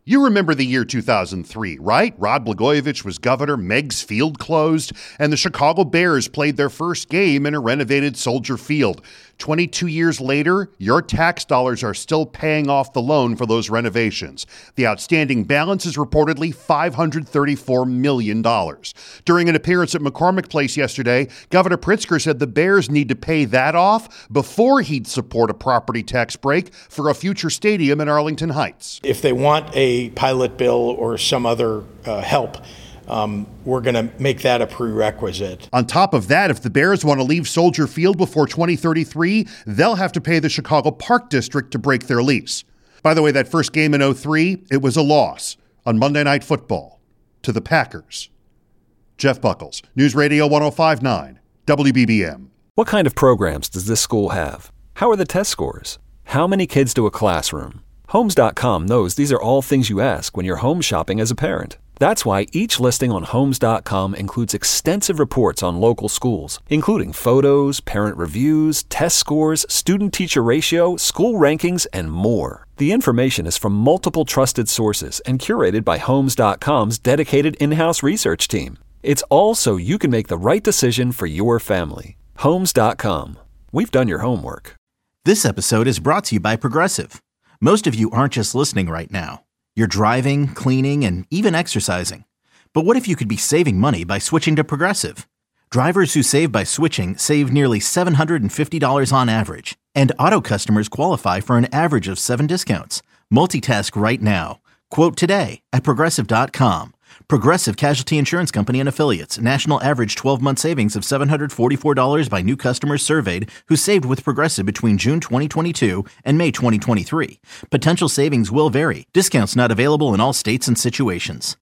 You remember the year 2003, right? Rod Blagojevich was governor, Meigs Field closed, and the Chicago Bears played their first game in a renovated Soldier Field. 22 years later, your tax dollars are still paying off the loan for those renovations. The outstanding balance is reportedly $534 million. During an appearance at McCormick Place yesterday, Governor Pritzker said the Bears need to pay that off before he'd support a property tax break for a future stadium in Arlington Heights. If they want a pilot bill or some other help, we're going to make that a prerequisite. On top of that, if the Bears want to leave Soldier Field before 2033, they'll have to pay the Chicago Park District to break their lease. By the way, that first game in 2003, it was a loss on Monday Night Football to the Packers. Jeff Buckles, News Radio 105.9, WBBM. What kind of programs does this school have? How are the test scores? How many kids do a classroom? Homes.com knows these are all things you ask when you're home shopping as a parent. That's why each listing on Homes.com includes extensive reports on local schools, including photos, parent reviews, test scores, student-teacher ratio, school rankings, and more. The information is from multiple trusted sources and curated by Homes.com's dedicated in-house research team. It's all so you can make the right decision for your family. Homes.com. We've done your homework. This episode is brought to you by Progressive. Most of you aren't just listening right now. You're driving, cleaning, and even exercising. But what if you could be saving money by switching to Progressive? Drivers who save by switching save nearly $750 on average. And auto customers qualify for an average of 7 discounts. Multitask right now. Quote today at Progressive.com. Progressive Casualty Insurance Company and Affiliates. National average 12-month savings of $744 by new customers surveyed who saved with Progressive between June 2022 and May 2023. Potential savings will vary. Discounts not available in all states and situations.